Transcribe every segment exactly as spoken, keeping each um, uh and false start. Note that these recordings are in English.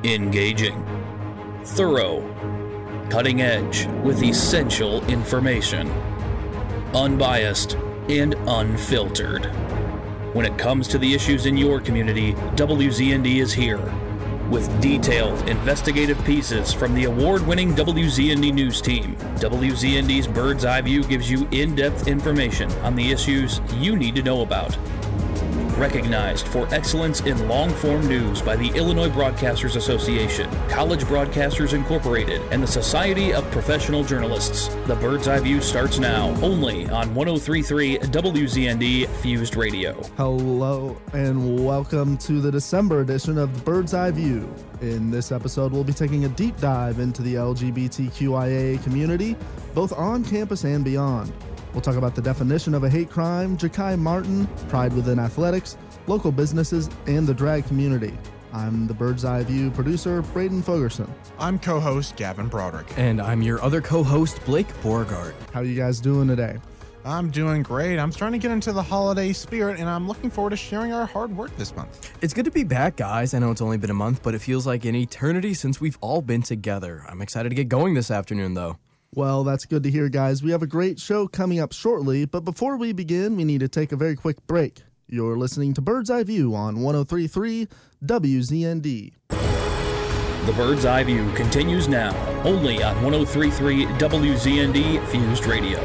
Engaging, thorough, cutting edge with essential information, unbiased and unfiltered. When it comes to the issues in your community, W Z N D is here with detailed investigative pieces from the award-winning W Z N D News team. W Z N D's Bird's Eye View gives you in-depth information on the issues you need to know about. Recognized for excellence in long-form news by the Illinois Broadcasters Association, College Broadcasters Incorporated, and the Society of Professional Journalists. The Bird's Eye View starts now, only on one oh three point three W Z N D Fused Radio. Hello, and welcome to the December edition of the Bird's Eye View. In this episode, we'll be taking a deep dive into the L G B T Q I A community, both on campus and beyond. We'll talk about the definition of a hate crime, Ja'Kai Martin, pride within athletics, local businesses, and the drag community. I'm the Bird's Eye View producer, Braden Fogerson. I'm co-host Gavin Broderick. And I'm your other co-host, Blake Borgard. How are you guys doing today? I'm doing great. I'm starting to get into the holiday spirit, and I'm looking forward to sharing our hard work this month. It's good to be back, guys. I know it's only been a month, but it feels like an eternity since we've all been together. I'm excited to get going this afternoon, though. Well, that's good to hear, guys. We have a great show coming up shortly, but before we begin, we need to take a very quick break. You're listening to Bird's Eye View on one oh three point three W Z N D. The Bird's Eye View continues now, only on one oh three point three W Z N D Fused Radio.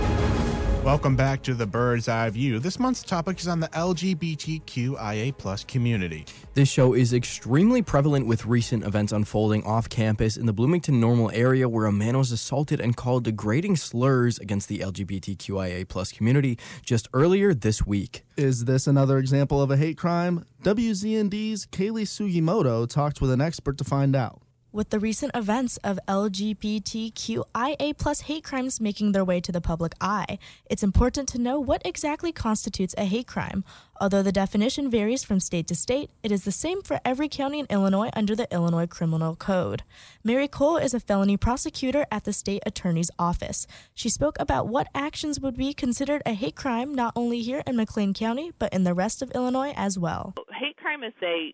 Welcome back to the Bird's Eye View. This month's topic is on the L G B T Q I A plus community. This show is extremely prevalent with recent events unfolding off campus in the Bloomington Normal area where a man was assaulted and called degrading slurs against the L G B T Q I A plus community just earlier this week. Is this another example of a hate crime? W Z N D's Kaylee Sugimoto talked with an expert to find out. With the recent events of L G B T Q I A plus hate crimes making their way to the public eye, it's important to know what exactly constitutes a hate crime. Although the definition varies from state to state, it is the same for every county in Illinois under the Illinois Criminal Code. Mary Cole is a felony prosecutor at the state attorney's office. She spoke about what actions would be considered a hate crime not only here in McLean County, but in the rest of Illinois as well. Hate crime is a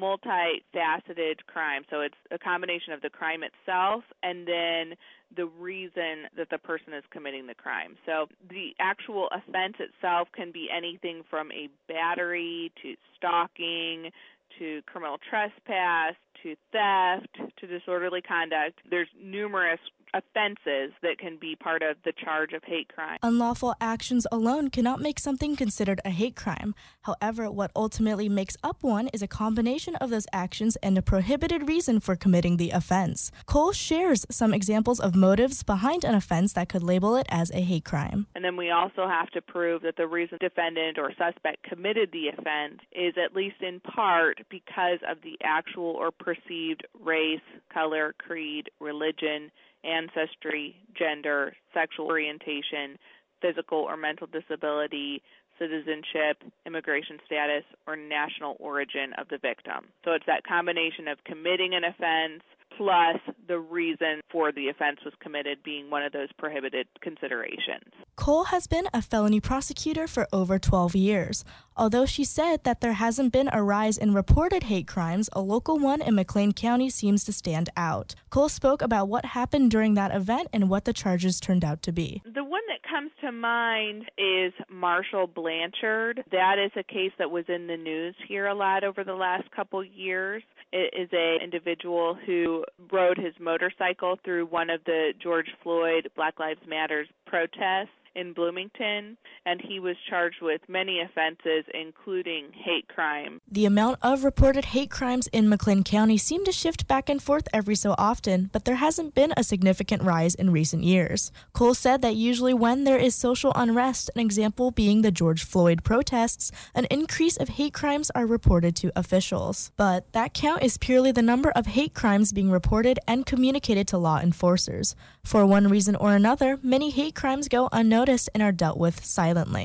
multifaceted crime, so it's a combination of the crime itself and then the reason that the person is committing the crime. So the actual offense itself can be anything from a battery to stalking to criminal trespass to theft to disorderly conduct. There's numerous offenses that can be part of the charge of hate crime. Unlawful actions alone cannot make something considered a hate crime. However, what ultimately makes up one is a combination of those actions and a prohibited reason for committing the offense. Cole shares some examples of motives behind an offense that could label it as a hate crime. And then we also have to prove that the reason defendant or suspect committed the offense is at least in part because of the actual or perceived race, color, creed, religion, ancestry, gender, sexual orientation, physical or mental disability, citizenship, immigration status, or national origin of the victim. So it's that combination of committing an offense plus the reason for the offense was committed being one of those prohibited considerations. Cole has been a felony prosecutor for over twelve years. Although she said that there hasn't been a rise in reported hate crimes, a local one in McLean County seems to stand out. Cole spoke about what happened during that event and what the charges turned out to be. The one that comes to mind is Marshall Blanchard. That is a case that was in the news here a lot over the last couple years. It is an individual who rode his motorcycle through one of the George Floyd Black Lives Matter protests in Bloomington, and he was charged with many offenses, including hate crime. The amount of reported hate crimes in McLean County seem to shift back and forth every so often, but there hasn't been a significant rise in recent years. Cole said that usually when there is social unrest, an example being the George Floyd protests, an increase of hate crimes are reported to officials. But that count is purely the number of hate crimes being reported and communicated to law enforcers. For one reason or another, many hate crimes go unnoticed and are dealt with silently.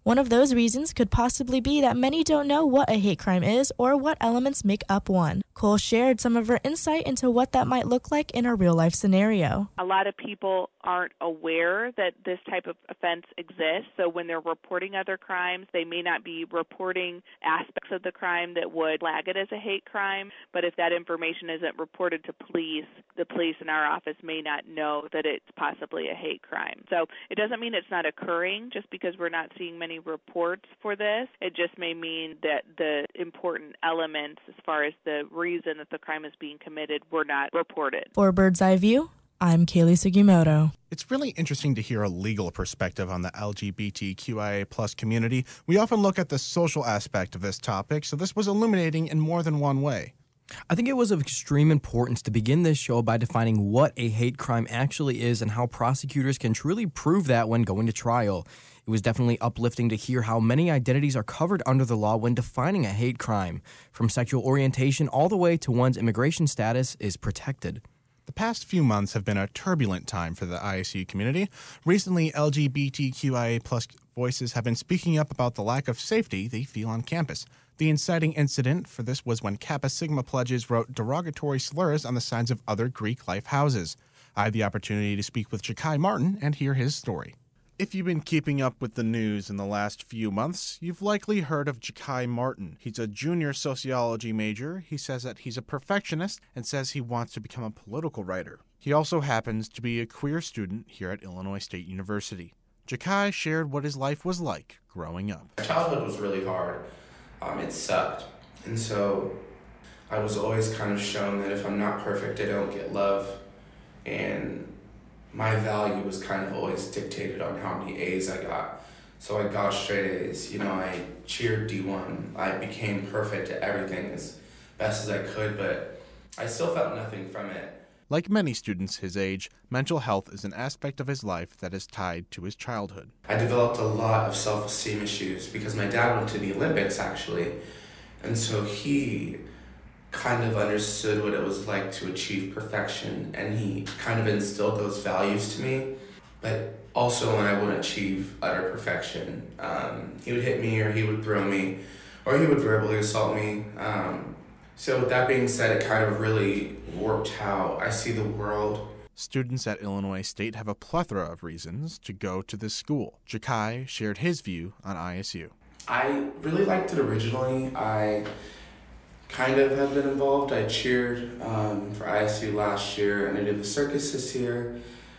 One of those reasons could possibly be that many don't know what a hate crime is or what elements make up one. Cole shared some of her insight into what that might look like in a real-life scenario. A lot of people aren't aware that this type of offense exists, so when they're reporting other crimes, they may not be reporting aspects of the crime that would flag it as a hate crime, but if that information isn't reported to police, the police in our office may not know that it's possibly a hate crime. So it doesn't mean it's not occurring just because we're not seeing many reports for this. It just may mean that the important elements as far as the reason that the crime is being committed were not reported. For Bird's Eye View, I'm Kaylee Sugimoto. It's really interesting to hear a legal perspective on the L G B T Q I A plus community. We often look at the social aspect of this topic, so this was illuminating in more than one way. I think it was of extreme importance to begin this show by defining what a hate crime actually is and how prosecutors can truly prove that when going to trial. It was definitely uplifting to hear how many identities are covered under the law when defining a hate crime, from sexual orientation all the way to one's immigration status is protected. The past few months have been a turbulent time for the I S U community. Recently, L G B T Q I A plus voices have been speaking up about the lack of safety they feel on campus. The inciting incident for this was when Kappa Sigma pledges wrote derogatory slurs on the signs of other Greek life houses. I had the opportunity to speak with Ja'Kai Martin and hear his story. If you've been keeping up with the news in the last few months, you've likely heard of Ja'Kai Martin. He's a junior sociology major. He says that he's a perfectionist and says he wants to become a political writer. He also happens to be a queer student here at Illinois State University. Ja'Kai shared what his life was like growing up. My childhood was really hard. Um, it sucked. And so I was always kind of shown that if I'm not perfect, I don't get love. And my value was kind of always dictated on how many A's I got. So I got straight A's. You know, I cheered D one. I became perfect at everything as best as I could, but I still felt nothing from it. Like many students his age, mental health is an aspect of his life that is tied to his childhood. I developed a lot of self-esteem issues because my dad went to the Olympics, actually. And so he kind of understood what it was like to achieve perfection, and he kind of instilled those values to me. But also when I wouldn't achieve utter perfection, um, he would hit me or he would throw me or he would verbally assault me. Um, so with that being said, it kind of really warped how I see the world. Students at Illinois State have a plethora of reasons to go to this school. Ja'Kai shared his view on I S U. I really liked it originally. I kind of have been involved. I cheered um, for I S U last year, and I did the circus this year.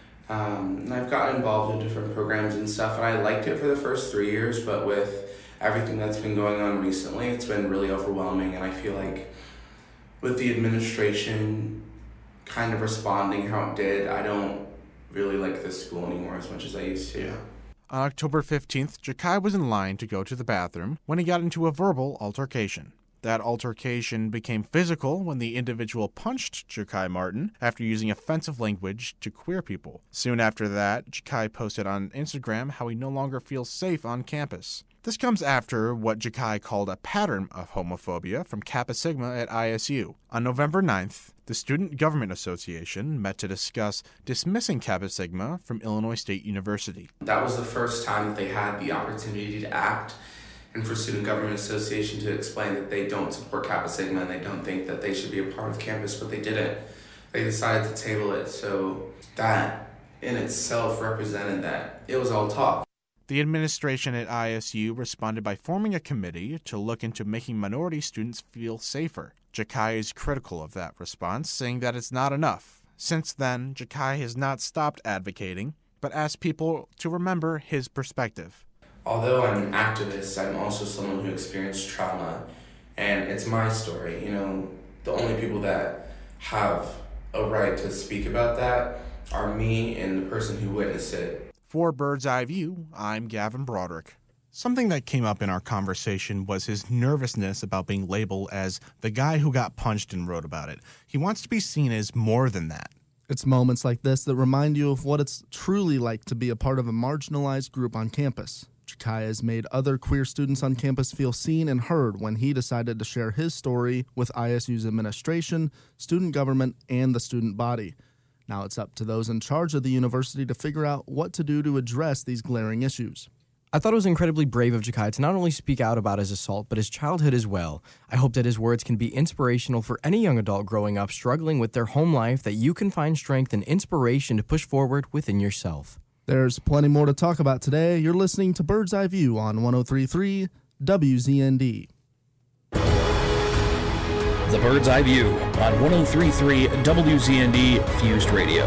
Um, and I've gotten involved in different programs and stuff, and I liked it for the first three years, but with everything that's been going on recently, it's been really overwhelming, and I feel like with the administration kind of responding how it did, I don't really like this school anymore as much as I used to. Yeah. On October fifteenth, Ja'Kai was in line to go to the bathroom when he got into a verbal altercation. That altercation became physical when the individual punched Ja'Kai Martin after using offensive language to queer people. Soon after that, Ja'Kai posted on Instagram how he no longer feels safe on campus. This comes after what Ja'Kai called a pattern of homophobia from Kappa Sigma at I S U. On November ninth, the Student Government Association met to discuss dismissing Kappa Sigma from Illinois State University. That was the first time that they had the opportunity to act, and for Student Government Association to explain that they don't support Kappa Sigma and they don't think that they should be a part of campus, but they didn't. They decided to table it, so that in itself represented that it was all talk. The administration at I S U responded by forming a committee to look into making minority students feel safer. Ja'Kai is critical of that response, saying that it's not enough. Since then, Ja'Kai has not stopped advocating, but asked people to remember his perspective. Although I'm an activist, I'm also someone who experienced trauma, and it's my story. You know, the only people that have a right to speak about that are me and the person who witnessed it. For Bird's Eye View, I'm Gavin Broderick. Something that came up in our conversation was his nervousness about being labeled as the guy who got punched and wrote about it. He wants to be seen as more than that. It's moments like this that remind you of what it's truly like to be a part of a marginalized group on campus. Ja'Kai has made other queer students on campus feel seen and heard when he decided to share his story with I S U's administration, student government, and the student body. Now it's up to those in charge of the university to figure out what to do to address these glaring issues. I thought it was incredibly brave of Jakai to not only speak out about his assault, but his childhood as well. I hope that his words can be inspirational for any young adult growing up struggling with their home life, that you can find strength and inspiration to push forward within yourself. There's plenty more to talk about today. You're listening to Bird's Eye View on one oh three point three W Z N D. The Bird's Eye View on one oh three point three W Z N D Fused Radio.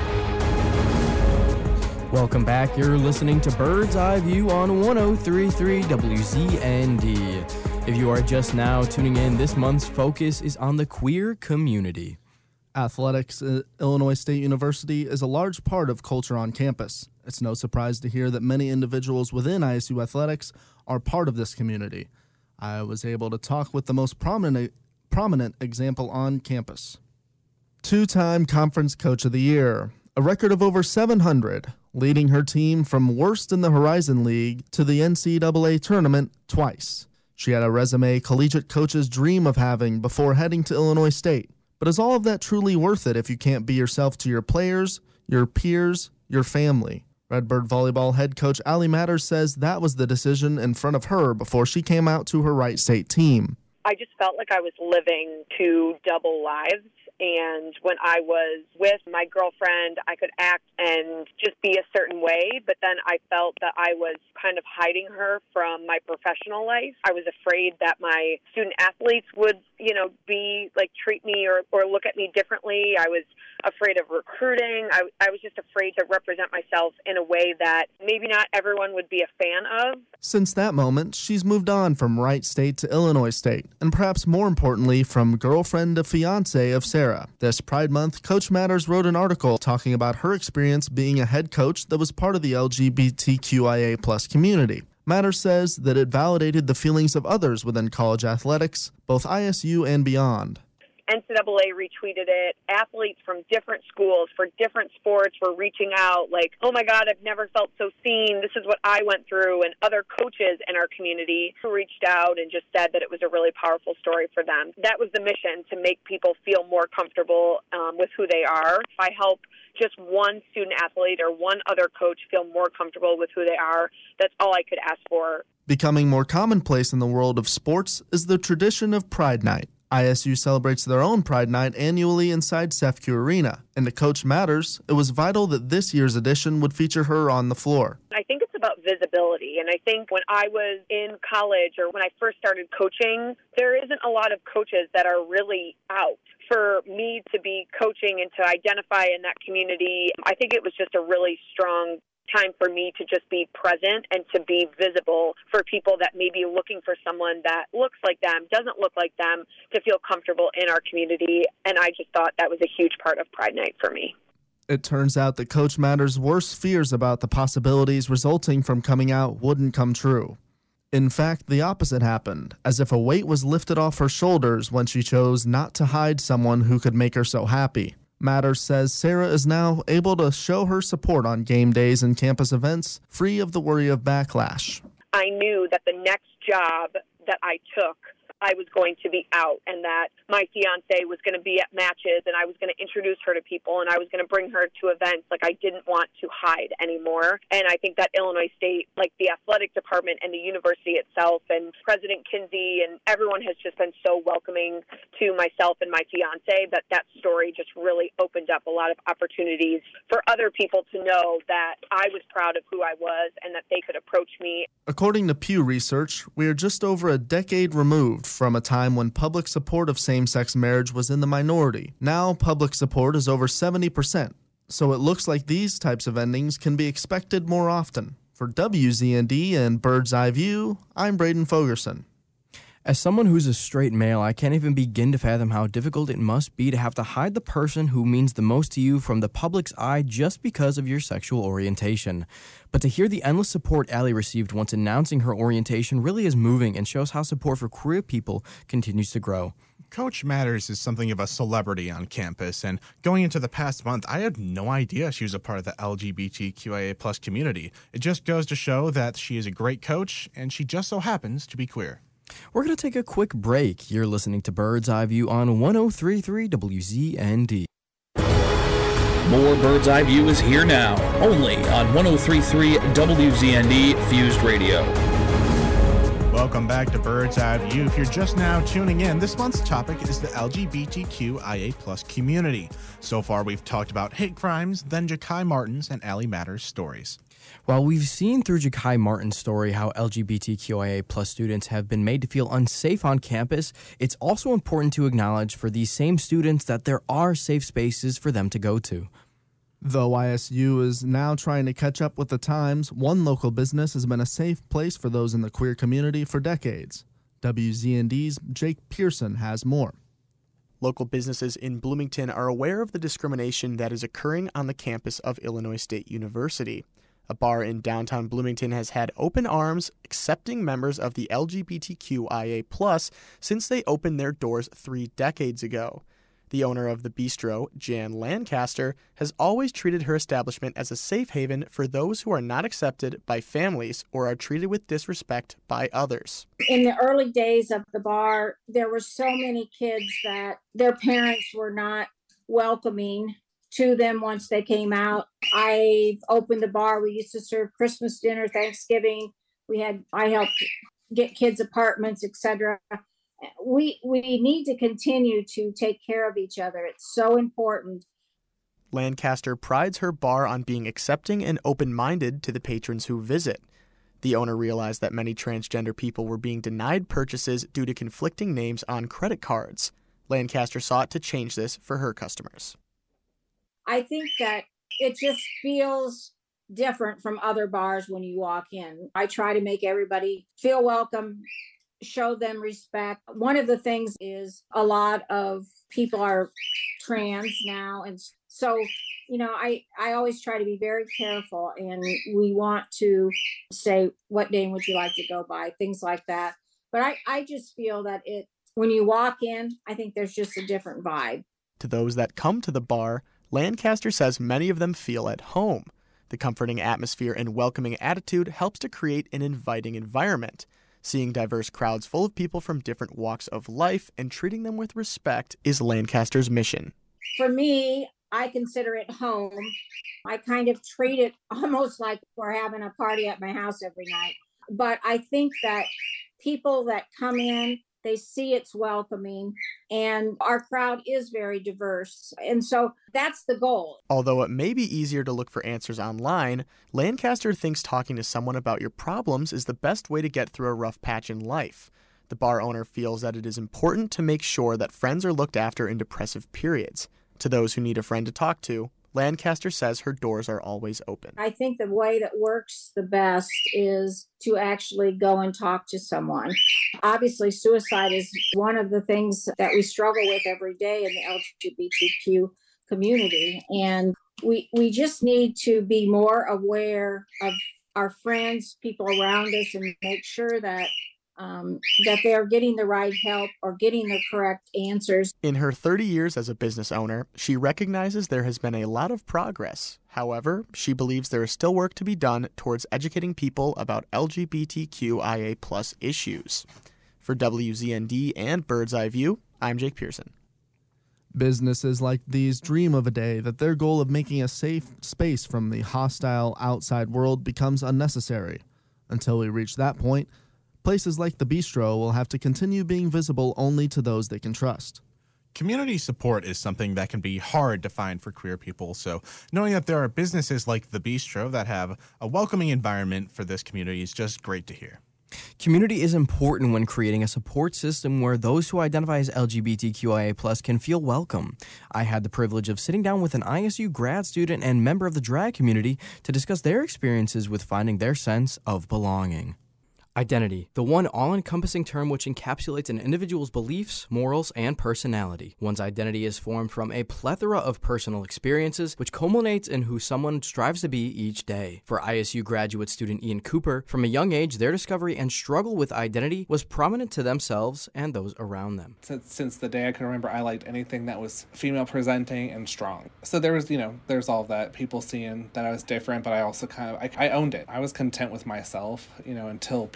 Welcome back. You're listening to Bird's Eye View on one oh three point three W Z N D. If you are just now tuning in, this month's focus is on the queer community. Athletics at Illinois State University is a large part of culture on campus. It's no surprise to hear that many individuals within I S U Athletics are part of this community. I was able to talk with the most prominent prominent example on campus. Two-time Conference Coach of the Year, a record of over seven hundred, leading her team from worst in the Horizon League to the N C double A tournament twice. She had a resume collegiate coaches dream of having before heading to Illinois State. But is all of that truly worth it if you can't be yourself to your players, your peers, your family? Redbird volleyball head coach Allie Matters says that was the decision in front of her before she came out to her Wright State team. I just felt like I was living two double lives. And when I was with my girlfriend, I could act and just be a certain way. But then I felt that I was kind of hiding her from my professional life. I was afraid that my student athletes would, you know, be like treat me or, or look at me differently. I was afraid of recruiting. I, I was just afraid to represent myself in a way that maybe not everyone would be a fan of. Since that moment, she's moved on from Wright State to Illinois State, and perhaps more importantly, from girlfriend to fiance of Sarah. This Pride Month, Coach Matters wrote an article talking about her experience being a head coach that was part of the L G B T Q I A plus community. Matters says that it validated the feelings of others within college athletics, both I S U and beyond. N C double A retweeted it. Athletes from different schools for different sports were reaching out like, oh my God, I've never felt so seen. This is what I went through. And other coaches in our community who reached out and just said that it was a really powerful story for them. That was the mission, to make people feel more comfortable um, with who they are. If I help just one student athlete or one other coach feel more comfortable with who they are, that's all I could ask for. Becoming more commonplace in the world of sports is the tradition of Pride Night. I S U celebrates their own Pride Night annually inside C E F C U Arena, and to Coach Matters, it was vital that this year's edition would feature her on the floor. I think it's about visibility, and I think when I was in college or when I first started coaching, there isn't a lot of coaches that are really out. For me to be coaching and to identify in that community, I think it was just a really strong time for me to just be present and to be visible for people that may be looking for someone that looks like them, doesn't look like them, to feel comfortable in our community. And I just thought that was a huge part of Pride Night for me. It turns out that Coach Matters' worst fears about the possibilities resulting from coming out wouldn't come true. In fact, the opposite happened, as if a weight was lifted off her shoulders when she chose not to hide someone who could make her so happy. Matters says Sarah is now able to show her support on game days and campus events, free of the worry of backlash. I knew that the next job that I took, I was going to be out, and that my fiance was going to be at matches, and I was going to introduce her to people, and I was going to bring her to events. Like, I didn't want to hide anymore. And I think that Illinois State, like the athletic department and the university itself, and President Kinsey, and everyone has just been so welcoming to myself and my fiance that that story just really opened up a lot of opportunities for other people to know that I was proud of who I was and that they could approach me. According to Pew Research, we are just over a decade removed from a time when public support of same-sex marriage was in the minority. Now, public support is over seventy percent, so it looks like these types of endings can be expected more often. For W Z N D and Bird's Eye View, I'm Braden Fogerson. As someone who's a straight male, I can't even begin to fathom how difficult it must be to have to hide the person who means the most to you from the public's eye just because of your sexual orientation. But to hear the endless support Allie received once announcing her orientation really is moving and shows how support for queer people continues to grow. Coach Matters is something of a celebrity on campus, and going into the past month, I had no idea she was a part of the L G B T Q I A plus community. It just goes to show that she is a great coach, and she just so happens to be queer. We're going to take a quick break. You're listening to Bird's Eye View on one oh three point three W Z N D. More Bird's Eye View is here now, only on one oh three point three W Z N D Fused Radio. Welcome back to Bird's Eye View. If you're just now tuning in, this month's topic is the L G B T Q I A plus community. So far, we've talked about hate crimes, then Ja'Kai Martin's and Allie Matter's stories. While we've seen through Ja'Kai Martin's story how L G B T Q I A plus students have been made to feel unsafe on campus, it's also important to acknowledge for these same students that there are safe spaces for them to go to. Though Y S U is now trying to catch up with the times, one local business has been a safe place for those in the queer community for decades. W Z N D's Jake Pearson has more. Local businesses in Bloomington are aware of the discrimination that is occurring on the campus of Illinois State University. A bar in downtown Bloomington has had open arms accepting members of the L G B T Q I A plus since they opened their doors three decades ago. The owner of the bistro, Jan Lancaster, has always treated her establishment as a safe haven for those who are not accepted by families or are treated with disrespect by others. In the early days of the bar, there were so many kids that their parents were not welcoming to them once they came out. I opened the bar. We used to serve Christmas dinner, Thanksgiving. We had, I helped get kids apartments, et cetera. We we need to continue to take care of each other. It's so important. Lancaster prides her bar on being accepting and open-minded to the patrons who visit. The owner realized that many transgender people were being denied purchases due to conflicting names on credit cards. Lancaster sought to change this for her customers. I think that it just feels different from other bars when you walk in. I try to make everybody feel welcome, show them respect. One of the things is a lot of people are trans now. And so, you know, I, I always try to be very careful, and we want to say, what name would you like to go by? Things like that. But I, I just feel that it, when you walk in, I think there's just a different vibe. To those that come to the bar, Lancaster says many of them feel at home. The comforting atmosphere and welcoming attitude helps to create an inviting environment. Seeing diverse crowds full of people from different walks of life and treating them with respect is Lancaster's mission. For me, I consider it home. I kind of treat it almost like we're having a party at my house every night. But I think that people that come in, they see it's welcoming, and our crowd is very diverse. And so that's the goal. Although it may be easier to look for answers online, Lancaster thinks talking to someone about your problems is the best way to get through a rough patch in life. The bar owner feels that it is important to make sure that friends are looked after in depressive periods. To those who need a friend to talk to, Lancaster says her doors are always open. I think the way that works the best is to actually go and talk to someone. Obviously, suicide is one of the things that we struggle with every day in the L G B T Q community. And we we just need to be more aware of our friends, people around us, and make sure that Um, that they're getting the right help or getting the correct answers. In her thirty years as a business owner, she recognizes there has been a lot of progress. However, she believes there is still work to be done towards educating people about L G B T Q I A plus issues. For W Z N D and Bird's Eye View, I'm Jake Pearson. Businesses like these dream of a day that their goal of making a safe space from the hostile outside world becomes unnecessary. Until we reach that point, places like the bistro will have to continue being visible only to those they can trust. Community support is something that can be hard to find for queer people, so knowing that there are businesses like the bistro that have a welcoming environment for this community is just great to hear. Community is important when creating a support system where those who identify as L G B T Q I A plus can feel welcome. I had the privilege of sitting down with an I S U grad student and member of the drag community to discuss their experiences with finding their sense of belonging. Identity, the one all-encompassing term which encapsulates an individual's beliefs, morals, and personality. One's identity is formed from a plethora of personal experiences, which culminates in who someone strives to be each day. For I S U graduate student Ian Cooper, from a young age, their discovery and struggle with identity was prominent to themselves and those around them. Since, since the day I can remember, I liked anything that was female-presenting and strong. So there was, you know, there's all that, people seeing that I was different, but I also kind of, I, I owned it. I was content with myself, you know, until people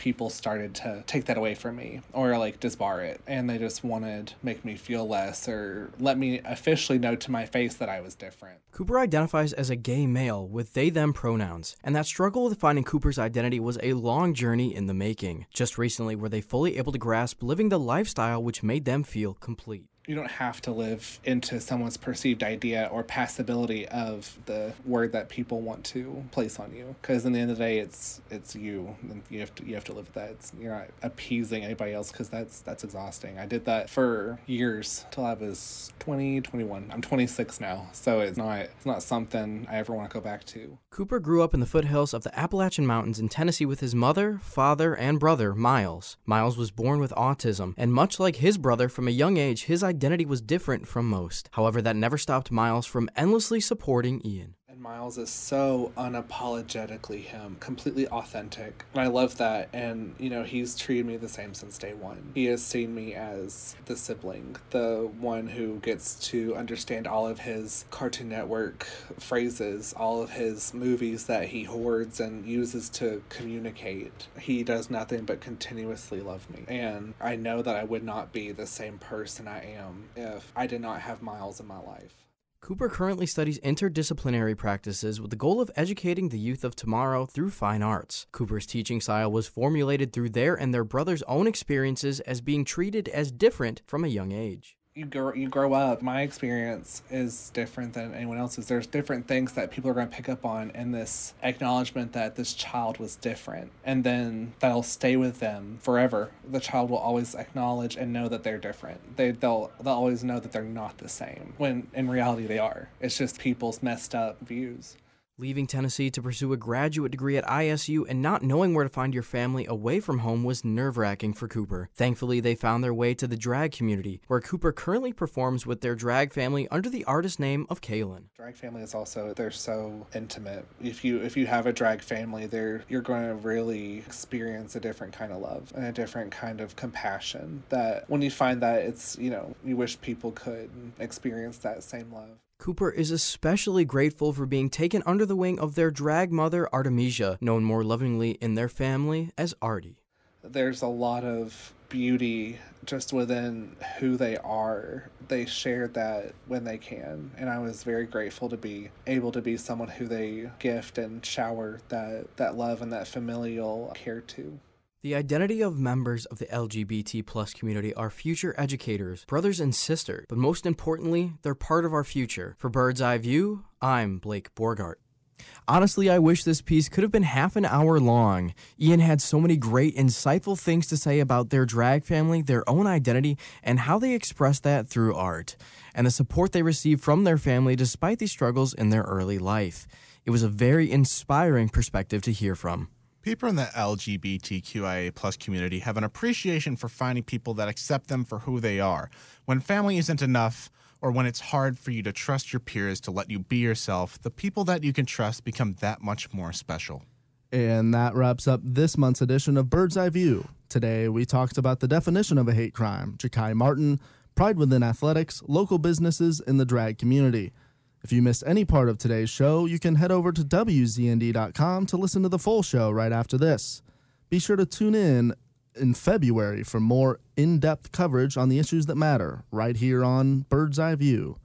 people started to take that away from me or like disbar it, and they just wanted to make me feel less or let me officially know to my face that I was different. Cooper identifies as a gay male with they-them pronouns, and that struggle with finding Cooper's identity was a long journey in the making. Just recently were they fully able to grasp living the lifestyle which made them feel complete. You don't have to live into someone's perceived idea or passability of the word that people want to place on you. Because in the end of the day, it's it's you, and you have to you have to live with that. It's, you're not appeasing anybody else, because that's that's exhausting. I did that for years till I was twenty, twenty-one. I'm twenty-six now, so it's not it's not something I ever want to go back to. Cooper grew up in the foothills of the Appalachian Mountains in Tennessee with his mother, father, and brother, Miles. Miles was born with autism, and much like his brother, from a young age, his identity was different from most. However, that never stopped Miles from endlessly supporting Ian. And Miles is so unapologetically him, completely authentic. And I love that. And, you know, he's treated me the same since day one. He has seen me as the sibling, the one who gets to understand all of his Cartoon Network phrases, all of his movies that he hoards and uses to communicate. He does nothing but continuously love me. And I know that I would not be the same person I am if I did not have Miles in my life. Cooper currently studies interdisciplinary practices with the goal of educating the youth of tomorrow through fine arts. Cooper's teaching style was formulated through their and their brother's own experiences as being treated as different from a young age. You grow, you grow up. My experience is different than anyone else's. There's different things that people are going to pick up on in this acknowledgement that this child was different. And then that'll stay with them forever. The child will always acknowledge and know that they're different. They, they'll, they'll always know that they're not the same, when in reality they are. It's just people's messed up views. Leaving Tennessee to pursue a graduate degree at I S U and not knowing where to find your family away from home was nerve-wracking for Cooper. Thankfully, they found their way to the drag community, where Cooper currently performs with their drag family under the artist name of Kaylin. Drag family is also, they're so intimate. If you if you have a drag family, they're you're going to really experience a different kind of love and a different kind of compassion that when you find that, it's, you know, you wish people could experience that same love. Cooper is especially grateful for being taken under the wing of their drag mother, Artemisia, known more lovingly in their family as Artie. There's a lot of beauty just within who they are. They share that when they can, and I was very grateful to be able to be someone who they gift and shower that, that love and that familial care to. The identity of members of the L G B T plus community are future educators, brothers and sisters, but most importantly, they're part of our future. For Bird's Eye View, I'm Blake Borgart. Honestly, I wish this piece could have been half an hour long. Ian had so many great, insightful things to say about their drag family, their own identity, and how they express that through art, and the support they receive from their family despite the struggles in their early life. It was a very inspiring perspective to hear from. People in the L G B T Q I A plus community have an appreciation for finding people that accept them for who they are. When family isn't enough, or when it's hard for you to trust your peers to let you be yourself, the people that you can trust become that much more special. And that wraps up this month's edition of Bird's Eye View. Today, we talked about the definition of a hate crime, Ja'Kai Martin, pride within athletics, local businesses, and the drag community. If you missed any part of today's show, you can head over to W Z N D dot com to listen to the full show right after this. Be sure to tune in in February for more in-depth coverage on the issues that matter, right here on Bird's Eye View.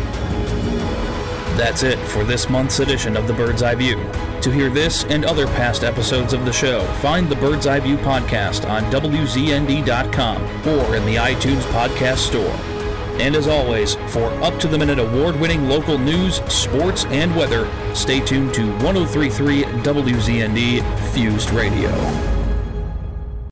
That's it for this month's edition of the Bird's Eye View. To hear this and other past episodes of the show, find the Bird's Eye View podcast on W Z N D dot com or in the iTunes podcast store. And as always, for up-to-the-minute award-winning local news, sports, and weather, stay tuned to one oh three point three W Z N D Fused Radio.